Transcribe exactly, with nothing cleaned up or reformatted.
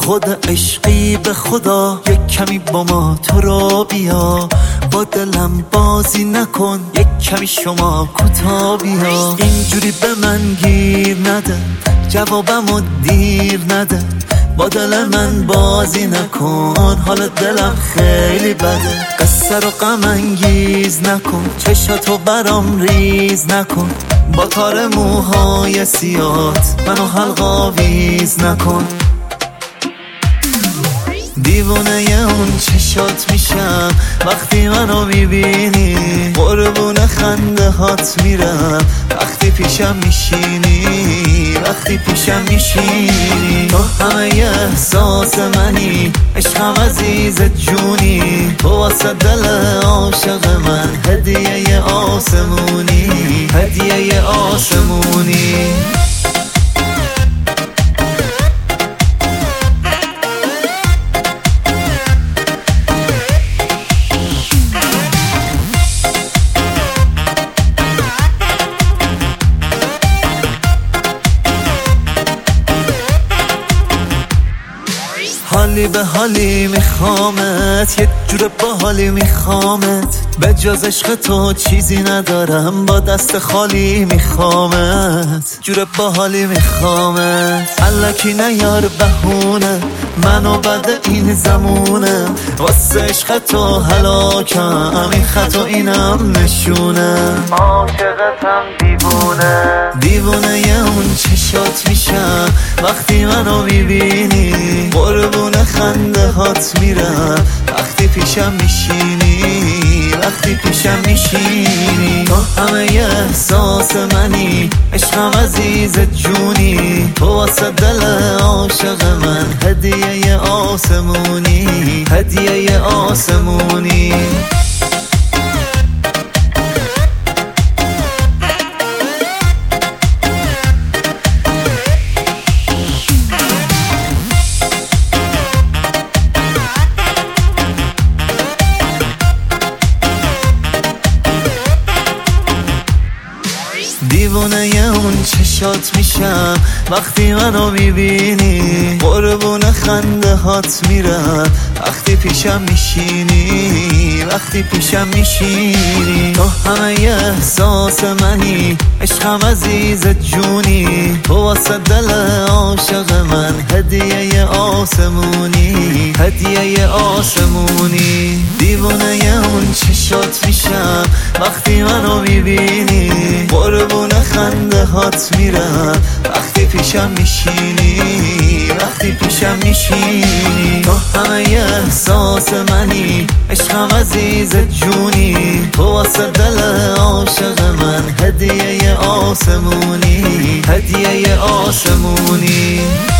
خود عشقی به خدا یک کمی با ما تو رو بیا، با دلم بازی نکن یک کمی شما کوتا بیا. اینجوری به من گیر نده، جوابمو دیر نده، با دل من بازی نکن، حال دلم خیلی بده. قصه رو غم انگیز نکن، چشاتو برام ریز نکن، با تار موهای سیات منو حلقا ویز نکن. دیوونه اون چشات میشم وقتی منو میبینی، قربون خنده هات میرم وقتی پیشم میشینی، وقتی پیشم میشینی. تو همه احساس منی، عشقم عزیز جونی، تو واسه دل عاشق من هدیه آسمونی، هدیه آسمونی. حالی به حالی میخوامت، یه جور با حالی میخوامت، به جز عشق تو چیزی ندارم، با دست خالی میخوامت، جور با حالی میخوامت. الکی نیار بهونه، منو بعد این زمونه، واسه عشق تو هلاکم، این خط و اینم نشونه، عاشقتم دیوونه. دیوونه اون چشات میشم وقتی منو میبینی، قربون خنده هات میرم وقتی پیشم میشینی، وقتی پیشم میشینی. تو همه احساس منی، عشقم عزیز جونی، تو واسه دل عاشق من هدیه آسمونی، هدیه آسمونی. دیوونه اون چشات میشم وقتی منو میبینی، قربون خنده هات میرم وقتی پیشم میشینی، وقتی پیشم میشینی. تو همه احساس منی، عشقم عزیز جونی، تو واسه دل عاشق من هدیه آسمونی، هدیه آسمونی. دیوونه اون چشات میشم وقتی منو میبینی، قربون خنده هات میرم وقتی پیشم میشینی، وقتی پیشم میشینی. تو همه احساس منی، عشقم عزیز جونی، تو واسه دل عاشق من هدیه آسمونی، هدیه آسمونی.